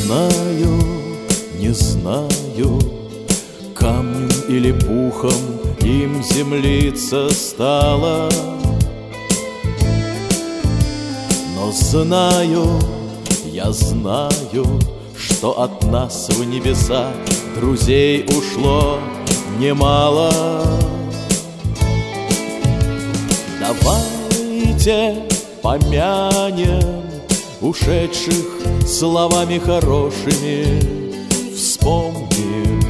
знаю, не знаю, камнем или пухом им землица стала, но знаю, я знаю, что от нас в небеса друзей ушло немало. Давайте помянем ушедших словами хорошими, вспомним.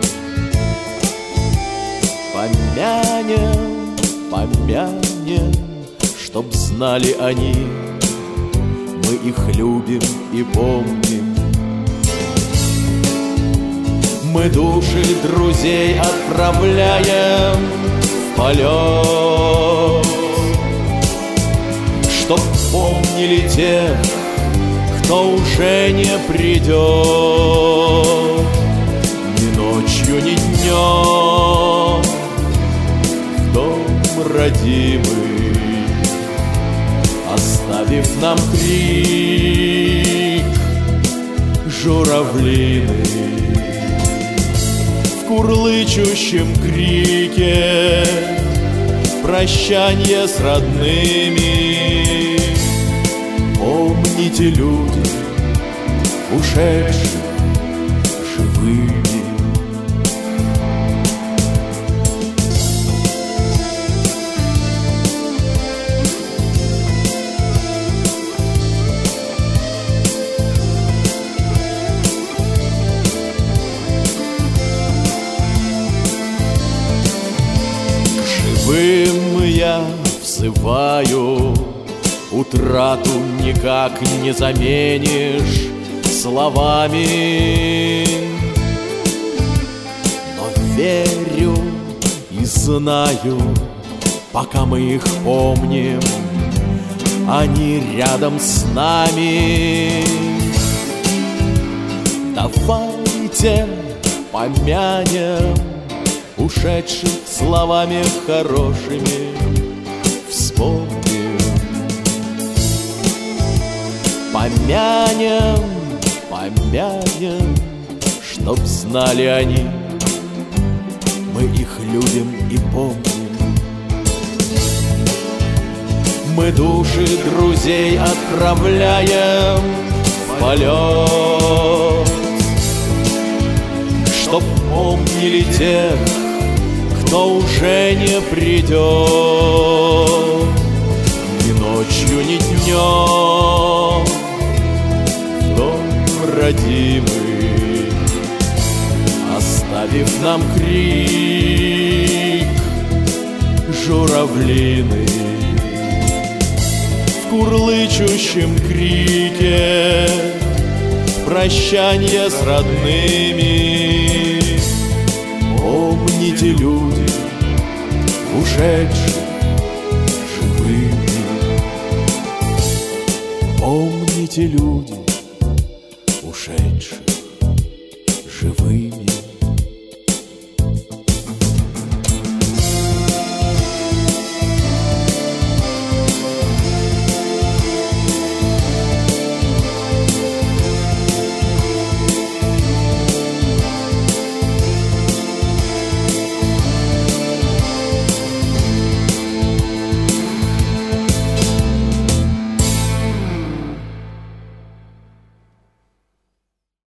Помянем, помянем, чтоб знали они, мы их любим и помним. Мы души друзей отправляем в полет, чтоб помнили тех, кто уже не придет. Ни ночью, ни днем в дом родимый, оставив нам крик журавлиный. В курлычущем крике прощанье с родными. Помните, люди, ушедших живыми. Живым я взываю, утрату никак не заменишь словами. Но верю и знаю, пока мы их помним, они рядом с нами. Давайте помянем ушедших словами хорошими, вспомним. Помянем, помянем, чтоб знали они, мы их любим и помним. Мы души друзей отправляем в полет, чтоб помнили тех, кто уже не придет. Ни ночью, ни днем в дом родимый, оставив нам крик журавлиный. В курлычущем крике прощанье с родными. Помните, люди, ушедших живыми. Помните, люди, ушедших живыми.